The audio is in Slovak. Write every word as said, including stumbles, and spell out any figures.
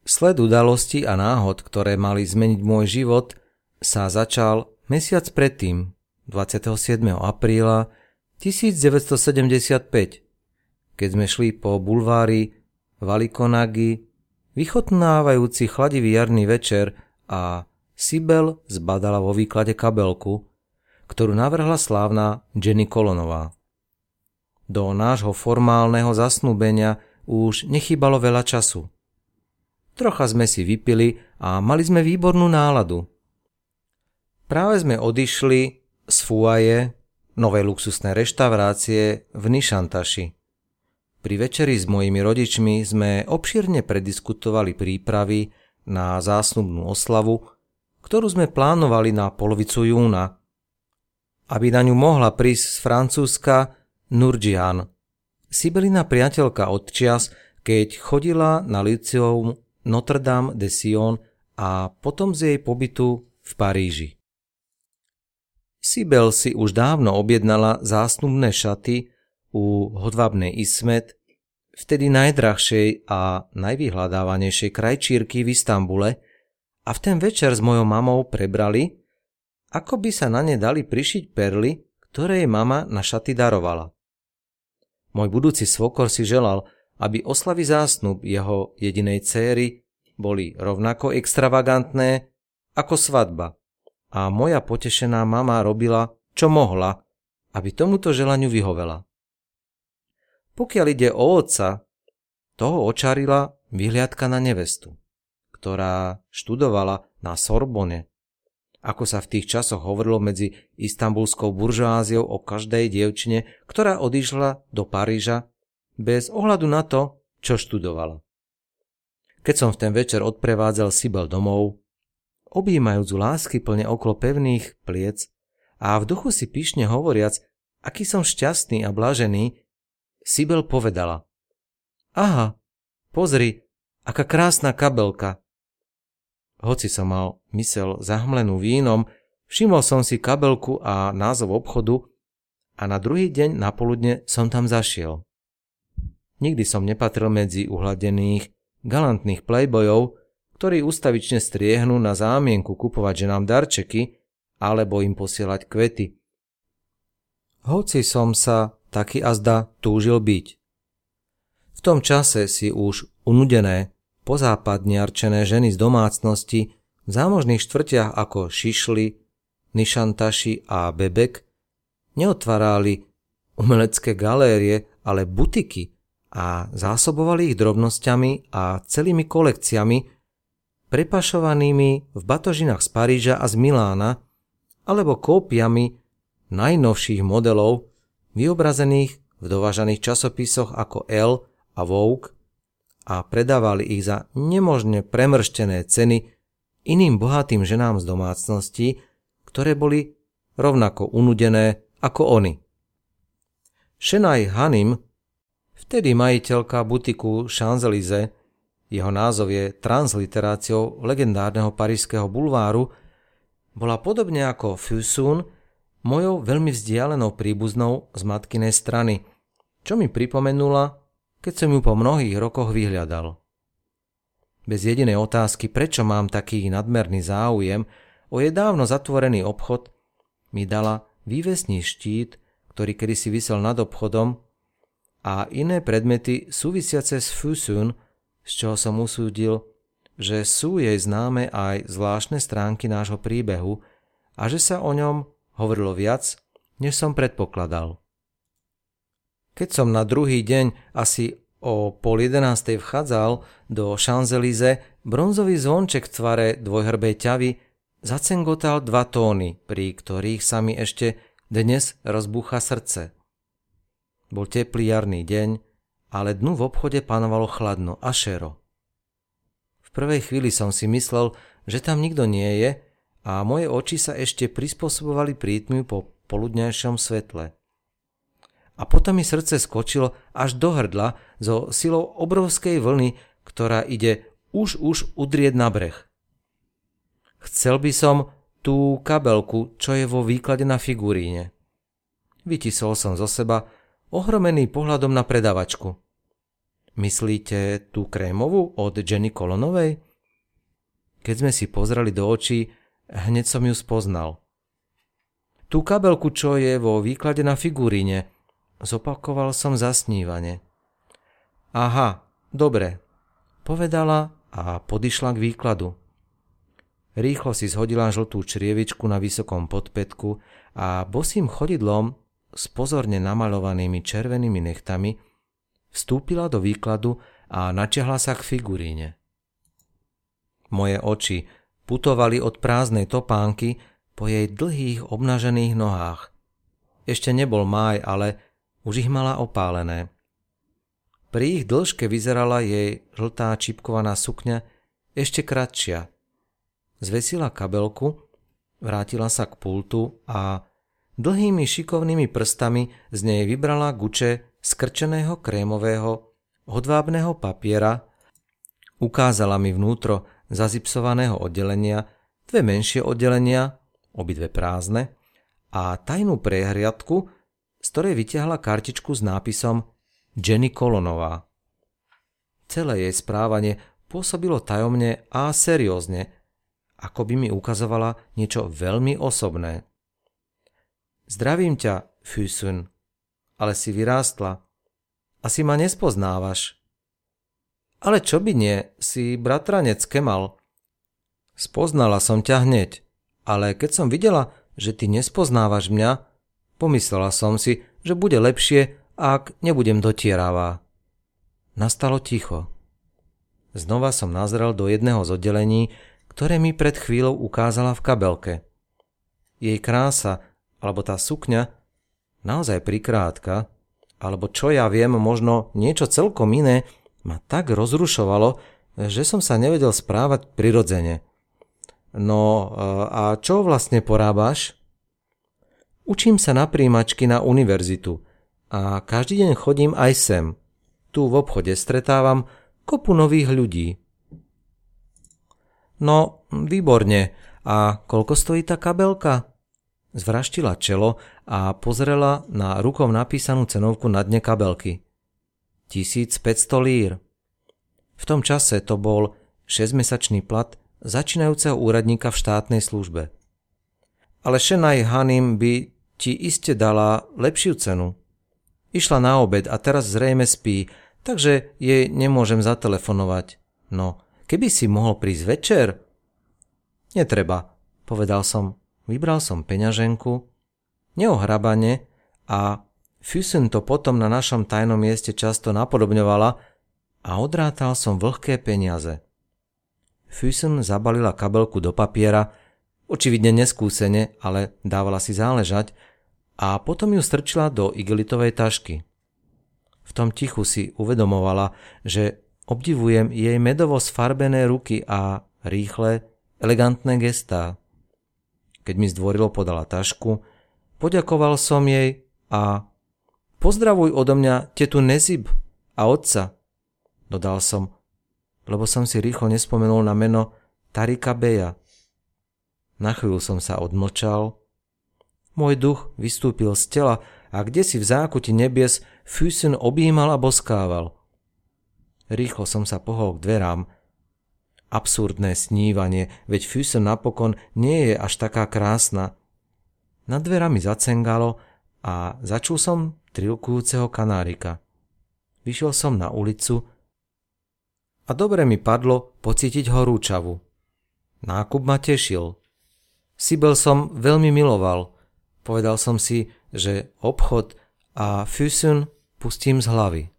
Sled udalostí a náhod, ktoré mali zmeniť môj život, sa začal mesiac predtým, dvadsiateho siedmeho apríla tisícdeväťstosedemdesiatpäť, keď sme šli po bulvári Valikonagi, vychutnávajúci chladivý jarný večer, a Sibel zbadala vo výklade kabelku, ktorú navrhla slávna Jenny Kolonová. Do nášho formálneho zasnúbenia už nechýbalo veľa času. Trocha sme si vypili a mali sme výbornú náladu. Práve sme odišli z Fuaje, novej luxusnej reštaurácie v Nishantaši. Pri večeri s mojimi rodičmi sme obšírne prediskutovali prípravy na zásnubnú oslavu, ktorú sme plánovali na polovicu júna, aby na ňu mohla prísť z Francúzska Nurjian, Sibelina priateľka od čias, keď chodila na lyceum Notre-Dame de Sion a potom z jej pobytu v Paríži. Sibel si už dávno objednala zásnubné šaty u hodvábnej Ismet, vtedy najdrahšej a najvyhľadávanejšej krajčírky v Istanbule, a v ten večer s mojou mamou prebrali, ako by sa na ne dali prišiť perly, ktoré jej mama na šaty darovala. Môj budúci svokor si želal, aby oslavy zásnub jeho jedinej céry boli rovnako extravagantné ako svadba, a moja potešená mama robila, čo mohla, aby tomuto želaniu vyhovela. Pokiaľ ide o otca, toho očarila vyhliadka na nevestu, ktorá študovala na Sorbonne, ako sa v tých časoch hovorilo medzi istanbulskou buržoáziou o každej dievčine, ktorá odišla do Paríža bez ohľadu na to, čo študovala. Keď som v ten večer odprevádzal Sibel domov, objímajúc láskyplne okolo pevných pliec a v duchu si pyšne hovoriac, aký som šťastný a blažený, Sibel povedala: Aha, pozri, aká krásna kabelka. Hoci som mal myseľ zahmlenú vínom, všimol som si kabelku a názov obchodu a na druhý deň napoludne som tam zašiel. Nikdy som nepatril medzi uhladených, galantných playboyov, ktorí ustavične striehnú na zámienku kupovať ženám darčeky alebo im posielať kvety. Hoci som sa taký azda túžil byť. V tom čase si už unudené, pozápadniarčené ženy z domácnosti v zámožných štvrtiach ako Šišli, Nishantaši a Bebek neotvárali umelecké galérie, ale butiky a zásobovali ich drobnosťami a celými kolekciami, prepašovanými v batožinách z Paríža a z Milána, alebo kópiami najnovších modelov, vyobrazených v dovážaných časopisoch ako Elle a Vogue, a predávali ich za nemožne premrštené ceny iným bohatým ženám z domácností, ktoré boli rovnako unudené ako oni. Šenaj Hanim, vtedy majiteľka butiku Champs-Élysées, jeho názov je transliteráciou legendárneho parížského bulváru, bola podobne ako Fusun mojou veľmi vzdialenou príbuznou z matkinej strany, čo mi pripomenula, keď som ju po mnohých rokoch vyhľadal. Bez jedinej otázky, prečo mám taký nadmerný záujem o jej dávno zatvorený obchod, mi dala vývesný štít, ktorý kedysi visel nad obchodom, a iné predmety súvisiace s Fusun, z čoho som usúdil, že sú jej známe aj zvláštne stránky nášho príbehu a že sa o ňom hovorilo viac, než som predpokladal. Keď som na druhý deň asi o pol jedenástej vchádzal do Champs-Élysées, bronzový zvonček v tvare dvojhrbej ťavy zacengotal dva tóny, pri ktorých sa mi ešte dnes rozbúcha srdce. Bol teplý jarný deň, ale dnu v obchode panovalo chladno a šero. V prvej chvíli som si myslel, že tam nikto nie je, a moje oči sa ešte prispôsobovali prítmiu po poludňajšom svetle. A potom mi srdce skočilo až do hrdla so silou obrovskej vlny, ktorá ide už už udrieť na breh. Chcel by som tú kabelku, čo je vo výklade na figuríne. Vytisol som zo seba ohromený pohľadom na predavačku. Myslíte tú krémovú od Jenny Colonovej? Keď sme si pozreli do očí, hneď som ju spoznal. Tú kabelku, čo je vo výklade na figuríne, zopakoval som zasnívane. Aha, dobre, povedala a podišla k výkladu. Rýchlo si zhodila žltú črievičku na vysokom podpätku a bosým chodidlom s pozorne namaľovanými červenými nechtami vstúpila do výkladu a natiahla sa k figuríne. Moje oči putovali od prázdnej topánky po jej dlhých obnažených nohách. Ešte nebol máj, ale už ich mala opálené. Pri ich dĺžke vyzerala jej žltá čipkovaná sukňa ešte kratšia. Zvesila kabelku, vrátila sa k pultu a dlhými šikovnými prstami z nej vybrala guče skrčeného krémového hodvábneho papiera, ukázala mi vnútro zazipsovaného oddelenia, dve menšie oddelenia, obidve prázdne, a tajnú prehliadku, z ktorej vytiahla kartičku s nápisom Jenny Colonová. Celé jej správanie pôsobilo tajomne a seriózne, ako by mi ukazovala niečo veľmi osobné. Zdravím ťa, Füsun, ale si vyrástla. Asi ma nespoznávaš. Ale čo by nie, si bratranec Kemal. Spoznala som ťa hneď, ale keď som videla, že ty nespoznávaš mňa, pomyslela som si, že bude lepšie, ak nebudem dotieravá. Nastalo ticho. Znova som nazrel do jedného z oddelení, ktoré mi pred chvíľou ukázala v kabelke. Jej krása, alebo tá sukňa, naozaj prikrátka, alebo čo ja viem, možno niečo celkom iné, ma tak rozrušovalo, že som sa nevedel správať prirodzene. No a čo vlastne porábaš? Učím sa na prijímačky na univerzitu a každý deň chodím aj sem. Tu v obchode stretávam kopu nových ľudí. No, výborne. A koľko stojí tá kabelka? Zvraštila čelo a pozrela na rukou napísanú cenovku na dne kabelky. tisícpäťsto lír. V tom čase to bol šesťmesačný plat začínajúceho úradníka v štátnej službe. Ale Šenaj Hanim by ti iste dala lepšiu cenu. Išla na obed a teraz zrejme spí, takže jej nemôžem zatelefonovať. No, keby si mohol prísť večer? Netreba, povedal som. Vybral som peňaženku, neohrabane, a Füsun to potom na našom tajnom mieste často napodobňovala a odrátal som vlhké peniaze. Füsun zabalila kabelku do papiera, očividne neskúsene, ale dávala si záležať, a potom ju strčila do igelitovej tašky. V tom tichu si uvedomovala, že obdivujem jej medovo sfarbené ruky a rýchle, elegantné gestá. Keď mi zdvorilo podala tašku, poďakoval som jej a pozdravuj odo mňa tetu Nezib a otca, dodal som, lebo som si rýchlo nespomenul na meno Tarika Beja. Na chvíľu som sa odmlčal. Môj duch vystúpil z tela a kdesi v zákuti nebies Füsun objímal a boskával. Rýchlo som sa pohol k dverám. Absurdné snívanie, veď Füsun napokon nie je až taká krásna. Nad dverami zacengalo a začul som trilkujúceho kanárika. Vyšiel som na ulicu a dobre mi padlo pocítiť horúčavu. Nákup ma tešil. Sibel som veľmi miloval. Povedal som si, že obchod a Füsun pustím z hlavy.